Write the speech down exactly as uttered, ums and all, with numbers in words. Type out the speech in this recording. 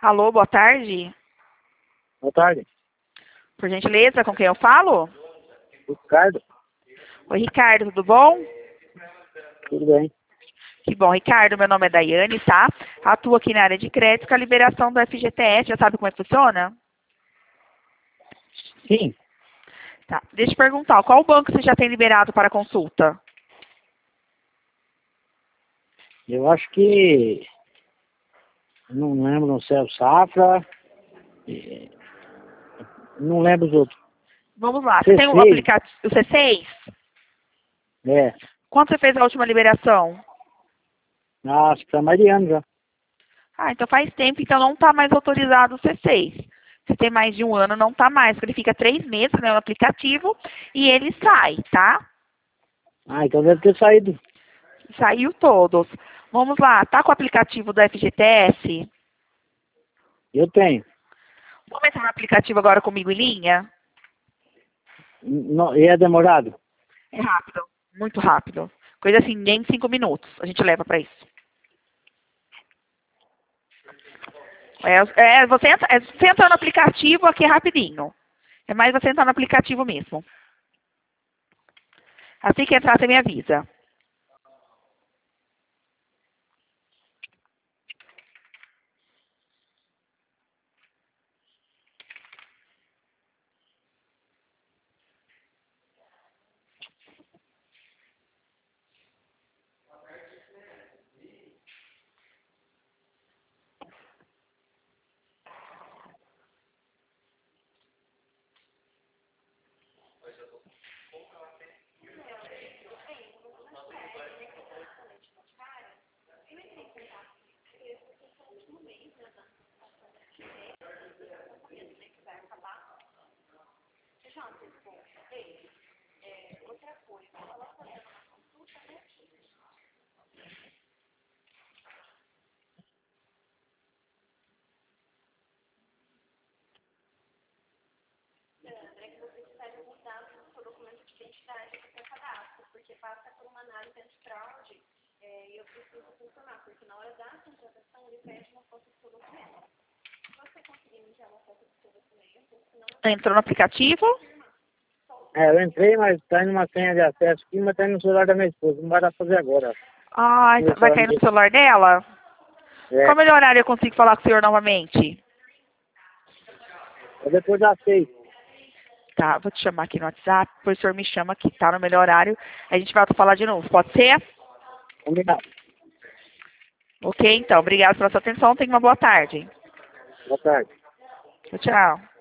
Alô, boa tarde. Boa tarde. Por gentileza, com quem eu falo? Ricardo. Oi, Ricardo, tudo bom? Tudo bem? Que bom, Ricardo. Meu nome é Daiane, tá? Atuo aqui na área de crédito com a liberação do F G T S. Já sabe como é que funciona? Sim. Tá. Deixa eu perguntar, qual banco você já tem liberado para consulta? Eu acho que... Não lembro, não sei, o Safra. e- Não lembro os outros. Vamos lá. Você C tem o seis. aplicativo o C seis? É. Quando você fez a última liberação? Acho que tá mais de ano já. Ah, então faz tempo, então não está mais autorizado o C seis. Se tem mais de um ano, não está mais, porque ele fica três meses né, no aplicativo e ele sai, tá? Ah, então deve ter saído. Saiu todos. Vamos lá, tá com o aplicativo do F G T S? Eu tenho. Vamos entrar no aplicativo agora comigo em linha? Não, e é demorado? É rápido, muito rápido. Coisa assim, nem cinco minutos a gente leva para isso. É, é, você, entra, é, você entra no aplicativo aqui é rapidinho. É mais você entrar no aplicativo mesmo. Assim que entrar, você me avisa. Entrou no aplicativo? É, eu entrei, mas tá indo uma senha de acesso aqui, mas tá indo no celular da minha esposa. Não vai dar pra fazer agora. Ah, Vamos ver se vai ela cair no me- celular dela? É. Qual o melhor horário eu consigo falar com o senhor novamente? É depois das seis. Tá, vou te chamar aqui no WhatsApp, depois o senhor me chama aqui, tá no melhor horário. A gente volta a falar de novo, pode ser? Combinado. Ok, então. Obrigada pela sua atenção. Tenha uma boa tarde. Boa tarde. Tchau, tchau.